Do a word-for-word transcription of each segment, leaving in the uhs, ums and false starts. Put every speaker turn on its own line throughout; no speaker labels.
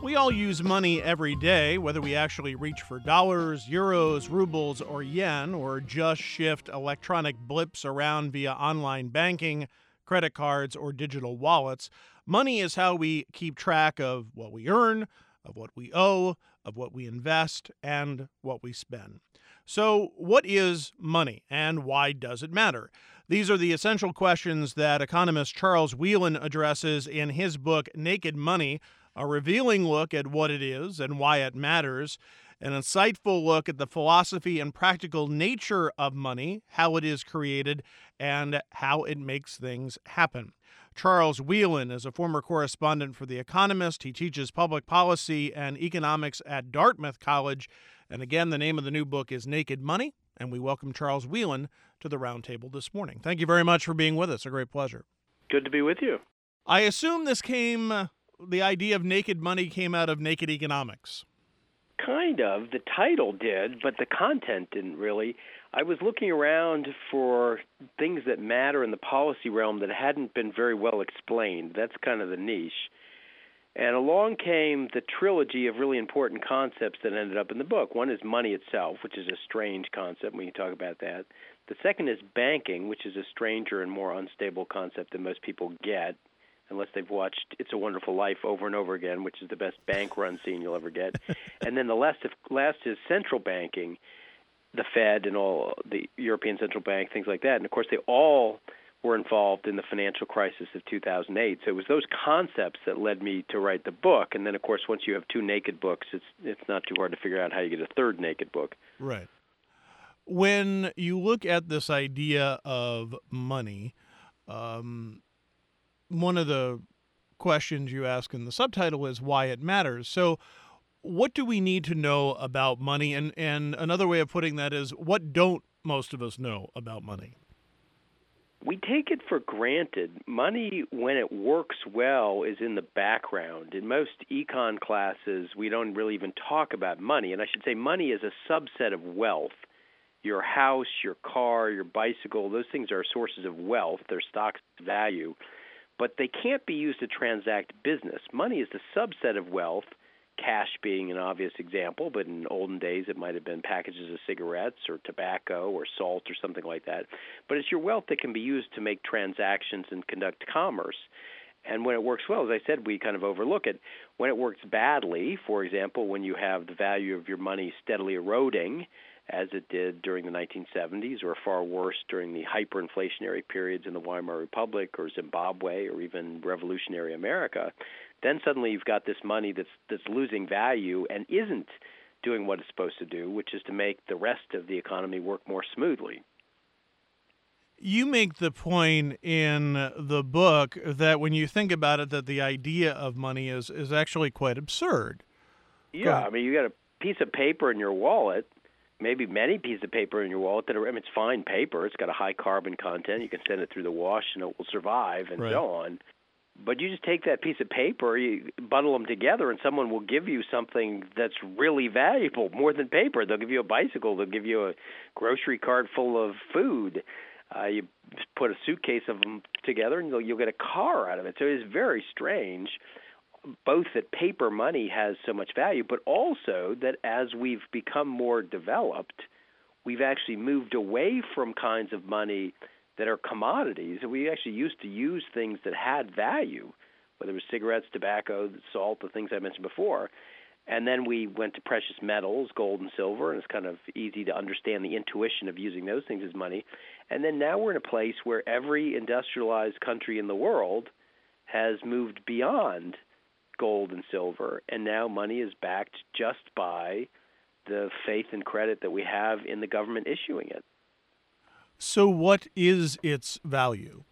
We all use money every day, whether we actually reach for dollars, euros, rubles, or yen, or just shift electronic blips around via online banking, credit cards, or digital wallets. Money is how we keep track of what we earn, of what we owe, of what we invest, and what we spend. So, what is money, and why does it matter? These are the essential questions that economist Charles Whelan addresses in his book, Naked Money, a revealing look at what it is and why it matters, an insightful look at the philosophy and practical nature of money, how it is created, and how it makes things happen. Charles Whelan is a former correspondent for The Economist. He teaches public policy and economics at Dartmouth College. And again, the name of the new book is Naked Money, and we welcome Charles Whelan to the roundtable this morning. Thank you very much for being with us. A great pleasure.
Good to be with you.
I assume this came... Uh, the idea of naked money came out of Naked Economics.
Kind of. The title did, but the content didn't really. I was looking around for things that matter in the policy realm that hadn't been very well explained. That's kind of the niche. And along came the trilogy of really important concepts that ended up in the book. One is money itself, which is a strange concept. We can talk about that. The second is banking, which is a stranger and more unstable concept than most people get, unless they've watched It's a Wonderful Life over and over again, which is the best bank run scene you'll ever get. And then the last, last is central banking, the Fed and all the European Central Bank, things like that. And, of course, they all were involved in the financial crisis of two thousand eight. So it was those concepts that led me to write the book. And then, of course, once you have two naked books, it's it's not too hard to figure out how you get a third naked book.
Right. When you look at this idea of money, um, one of the questions you ask in the subtitle is why it matters. So what do we need to know about money? And, and another way of putting that is, what don't most of us know about money?
We take it for granted. Money, when it works well, is in the background. In most econ classes, we don't really even talk about money. And I should say money is a subset of wealth. Your house, your car, your bicycle, those things are sources of wealth. They're stocks of value. But they can't be used to transact business. Money is the subset of wealth, cash being an obvious example, but in olden days it might have been packages of cigarettes or tobacco or salt or something like that. But it's your wealth that can be used to make transactions and conduct commerce. And when it works well, as I said, we kind of overlook it. When it works badly, for example, when you have the value of your money steadily eroding, as it did during the nineteen seventies, or far worse during the hyperinflationary periods in the Weimar Republic or Zimbabwe or even revolutionary America, then suddenly you've got this money that's that's losing value and isn't doing what it's supposed to do, which is to make the rest of the economy work more smoothly.
You make the point in the book that when you think about it, that the idea of money is, is actually quite absurd.
Yeah, I mean, you got a piece of paper in your wallet, maybe many pieces of paper in your wallet that are, I mean, it's fine paper. It's got a high carbon content. You can send it through the wash and it will survive and
right.
so on. But you just take that piece of paper, you bundle them together, and someone will give you something that's really valuable, more than paper. They'll give you a bicycle. They'll give you a grocery cart full of food. Uh, you put a suitcase of them together, and you'll, you'll get a car out of it. So it is very strange, both that paper money has so much value, but also that as we've become more developed, we've actually moved away from kinds of money that are commodities. We actually used to use things that had value, whether it was cigarettes, tobacco, salt, the things I mentioned before. And then we went to precious metals, gold and silver, and it's kind of easy to understand the intuition of using those things as money. And then now we're in a place where every industrialized country in the world has moved beyond gold and silver, and now money is backed just by the faith and credit that we have in the government issuing it.
So what is its value?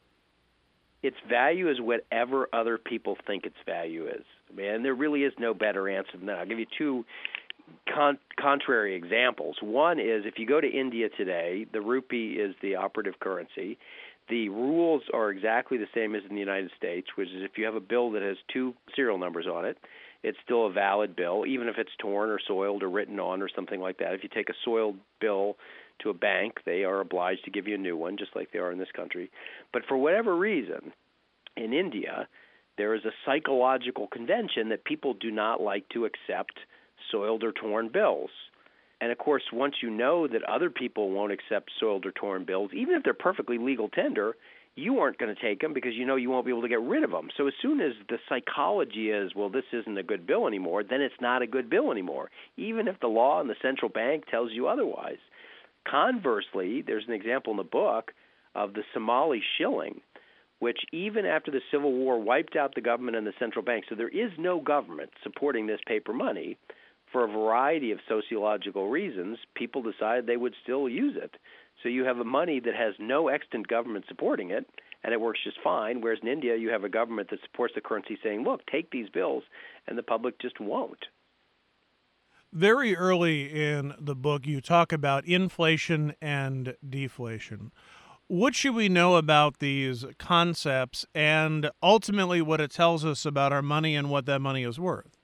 Its value is whatever other people think its value is. I mean, and there really is no better answer than that. I'll give you two con- contrary examples. One is if you go to India today, the rupee is the operative currency. The rules are exactly the same as in the United States, which is if you have a bill that has two serial numbers on it, it's still a valid bill, even if it's torn or soiled or written on or something like that. If you take a soiled bill to a bank, they are obliged to give you a new one, just like they are in this country. But for whatever reason, in India, there is a psychological convention that people do not like to accept soiled or torn bills. And, of course, once you know that other people won't accept soiled or torn bills, even if they're perfectly legal tender, you aren't going to take them because you know you won't be able to get rid of them. So as soon as the psychology is, well, this isn't a good bill anymore, then it's not a good bill anymore, even if the law and the central bank tells you otherwise. Conversely, there's an example in the book of the Somali shilling, which even after the Civil War wiped out the government and the central bank, so there is no government supporting this paper money. For a variety of sociological reasons, people decided they would still use it. So you have a money that has no extant government supporting it, and it works just fine, whereas in India you have a government that supports the currency saying, look, take these bills, and the public just won't.
Very early in the book, you talk about inflation and deflation. What should we know about these concepts and ultimately what it tells us about our money and what that money is worth?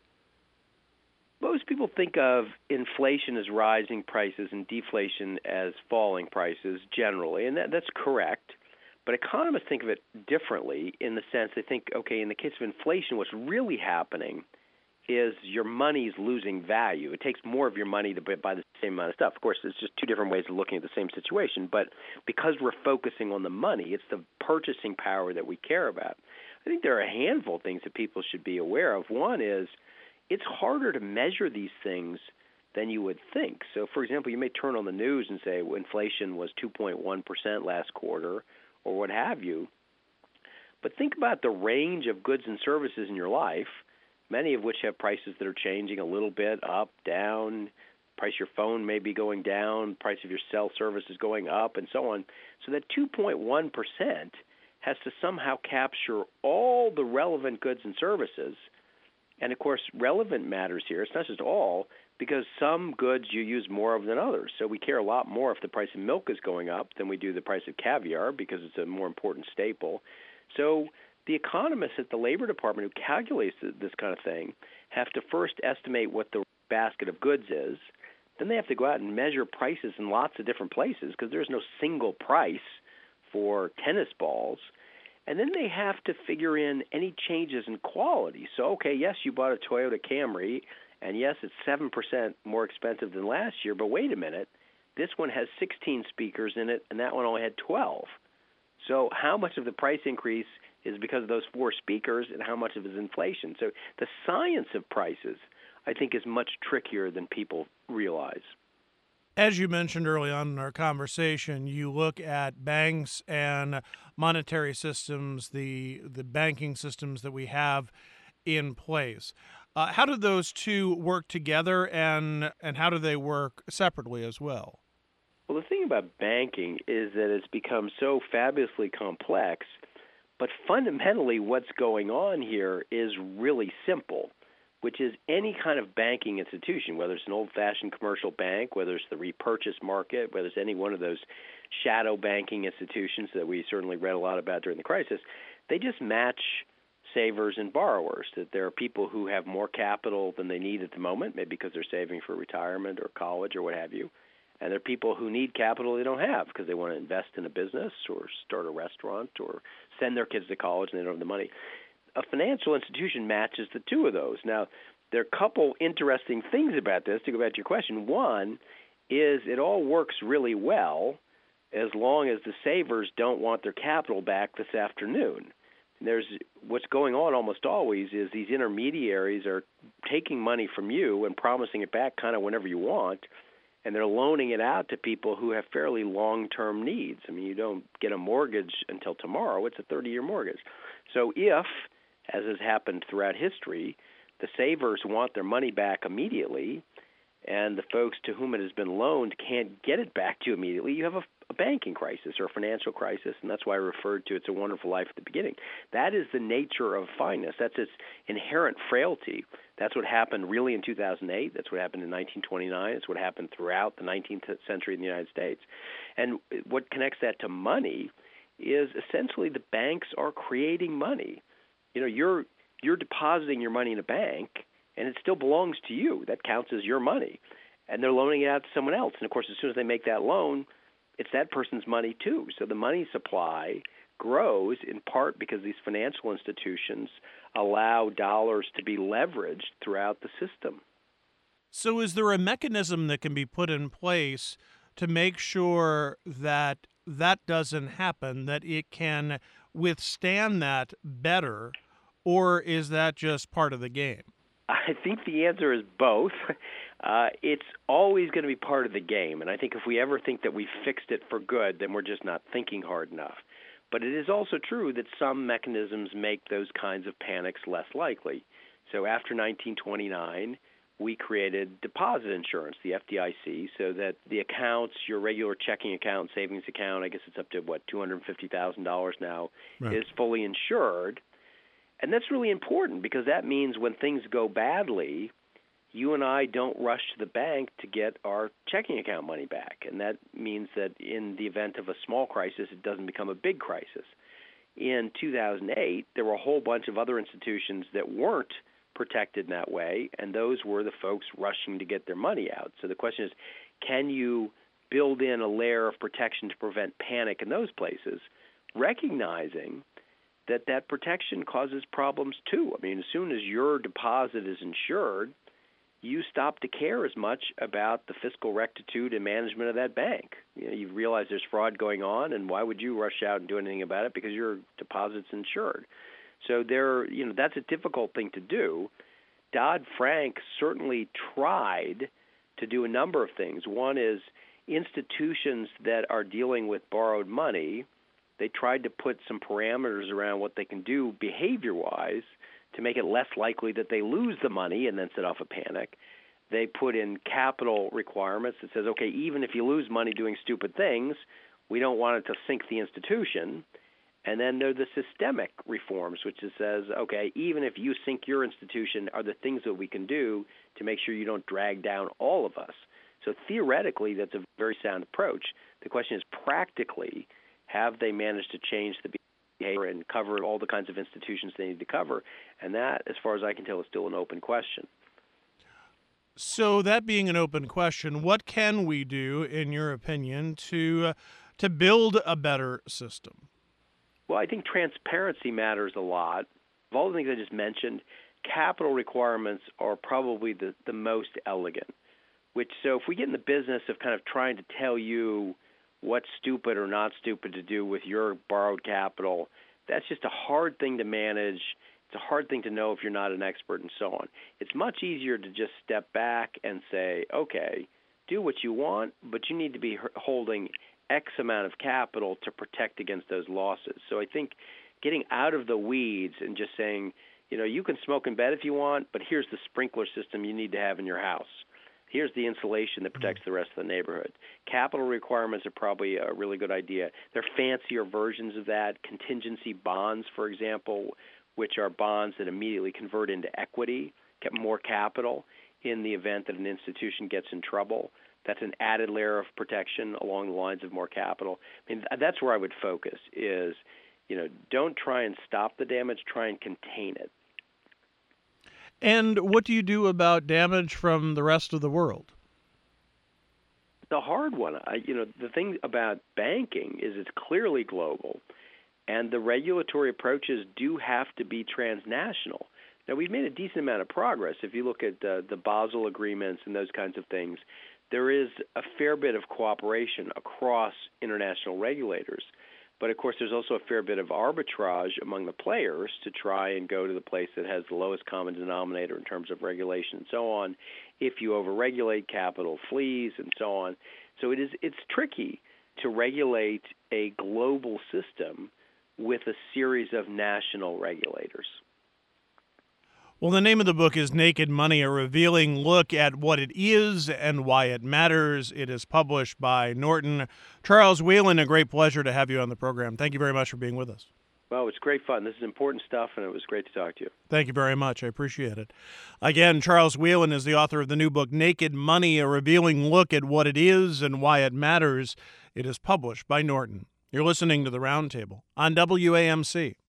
Most people think of inflation as rising prices and deflation as falling prices generally, and that, that's correct. But economists think of it differently in the sense they think, okay, in the case of inflation, what's really happening is your money's losing value. It takes more of your money to buy the same amount of stuff. Of course, it's just two different ways of looking at the same situation, but because we're focusing on the money, it's the purchasing power that we care about. I think there are a handful of things that people should be aware of. One is it's harder to measure these things than you would think. So, for example, you may turn on the news and say well, inflation was two point one percent last quarter or what have you. But think about the range of goods and services in your life, many of which have prices that are changing a little bit, up, down. Price of your phone may be going down. Price of your cell service is going up, and so on. So that two point one percent has to somehow capture all the relevant goods and services. And, of course, relevant matters here. It's not just all, because some goods you use more of than others. So we care a lot more if the price of milk is going up than we do the price of caviar because it's a more important staple. So the economists at the Labor Department who calculates this kind of thing have to first estimate what the basket of goods is. Then they have to go out and measure prices in lots of different places because there's no single price for tennis balls. And then they have to figure in any changes in quality. So, okay, yes, you bought a Toyota Camry, and yes, it's seven percent more expensive than last year, but wait a minute, this one has sixteen speakers in it, and that one only had twelve. So how much of the price increase is because of those four speakers, and how much of it is inflation? So the science of prices, I think, is much trickier than people realize.
As you mentioned early on in our conversation, you look at banks and monetary systems, the the banking systems that we have in place. Uh, how do those two work together, and and how do they work separately as well?
Well, the thing about banking is that it's become so fabulously complex, but fundamentally what's going on here is really simple, which is any kind of banking institution, whether it's an old-fashioned commercial bank, whether it's the repurchase market, whether it's any one of those shadow banking institutions that we certainly read a lot about during the crisis, they just match savers and borrowers, that there are people who have more capital than they need at the moment, maybe because they're saving for retirement or college or what have you, and there are people who need capital they don't have because they want to invest in a business or start a restaurant or send their kids to college and they don't have the money. A financial institution matches the two of those. Now, there are a couple interesting things about this, to go back to your question. One is it all works really well as long as the savers don't want their capital back this afternoon. There's what's going on almost always is these intermediaries are taking money from you and promising it back kind of whenever you want, and they're loaning it out to people who have fairly long-term needs. I mean, you don't get a mortgage until tomorrow. It's a thirty-year mortgage. So if, as has happened throughout history, the savers want their money back immediately, and the folks to whom it has been loaned can't get it back to you immediately, you have a, a banking crisis or a financial crisis, and that's why I referred to It's a Wonderful Life at the beginning. That is the nature of finance. That's its inherent frailty. That's what happened really in two thousand eight. That's what happened in nineteen twenty-nine. It's what happened throughout the nineteenth century in the United States. And what connects that to money is essentially the banks are creating money. You know, you're you're depositing your money in a bank, and it still belongs to you. That counts as your money. And they're loaning it out to someone else. And, of course, as soon as they make that loan, it's that person's money too. So the money supply grows in part because these financial institutions allow dollars to be leveraged throughout the system.
So is there a mechanism that can be put in place to make sure that that doesn't happen, that it can withstand that better, or is that just part of the game?
I think the answer is both. Uh, it's always going to be part of the game, and I think if we ever think that we fixed it for good, then we're just not thinking hard enough. But it is also true that some mechanisms make those kinds of panics less likely. So after nineteen twenty-nine, we created deposit insurance, the F D I C, so that the accounts, your regular checking account, savings account, I guess it's up to, what, two hundred fifty thousand dollars now, right, is fully insured. And that's really important because that means when things go badly, you and I don't rush to the bank to get our checking account money back. And that means that in the event of a small crisis, it doesn't become a big crisis. In two thousand eight, there were a whole bunch of other institutions that weren't protected in that way, and those were the folks rushing to get their money out. So the question is, can you build in a layer of protection to prevent panic in those places, recognizing that that protection causes problems too? I mean, as soon as your deposit is insured, you stop to care as much about the fiscal rectitude and management of that bank. You know, you realize there's fraud going on, and why would you rush out and do anything about it? Because your deposit's insured. So there, you know, that's a difficult thing to do. Dodd-Frank certainly tried to do a number of things. One is institutions that are dealing with borrowed money, they tried to put some parameters around what they can do behavior-wise to make it less likely that they lose the money and then set off a panic. They put in capital requirements that says, okay, even if you lose money doing stupid things, we don't want it to sink the institution. And then there are the systemic reforms, which says, okay, even if you sink your institution, are there things that we can do to make sure you don't drag down all of us? So theoretically, that's a very sound approach. The question is, practically, have they managed to change the behavior and cover all the kinds of institutions they need to cover? And that, as far as I can tell, is still an open question.
So that being an open question, what can we do, in your opinion, to uh, to build a better system?
Well, I think transparency matters a lot. Of all the things I just mentioned, capital requirements are probably the, the most elegant, which so if we get in the business of kind of trying to tell you what's stupid or not stupid to do with your borrowed capital, that's just a hard thing to manage. It's a hard thing to know if you're not an expert and so on. It's much easier to just step back and say, okay, do what you want, but you need to be holding X amount of capital to protect against those losses. So I think getting out of the weeds and just saying, you know, you can smoke in bed if you want, but here's the sprinkler system you need to have in your house. Here's the insulation that protects the rest of the neighborhood. Capital requirements are probably a really good idea. There are fancier versions of that. Contingency bonds, for example, which are bonds that immediately convert into equity, get more capital in the event that an institution gets in trouble. That's an added layer of protection along the lines of more capital. I mean, that's where I would focus is, you know, don't try and stop the damage, try and contain it.
And what do you do about damage from the rest of the world?
The hard one, I, you know, the thing about banking is it's clearly global, and the regulatory approaches do have to be transnational. Now, we've made a decent amount of progress. If you look at uh, the Basel agreements and those kinds of things, there is a fair bit of cooperation across international regulators. But, of course, there's also a fair bit of arbitrage among the players to try and go to the place that has the lowest common denominator in terms of regulation and so on. If you overregulate, capital flees and so on. So it is it's tricky to regulate a global system with a series of national regulators.
Well, the name of the book is Naked Money, a revealing look at what it is and why it matters. It is published by Norton. Charles Whelan, a great pleasure to have you on the program. Thank you very much for being with us.
Well, it's great fun. This is important stuff, and it was great to talk to you.
Thank you very much. I appreciate it. Again, Charles Whelan is the author of the new book, Naked Money, a revealing look at what it is and why it matters. It is published by Norton. You're listening to The Roundtable on W A M C.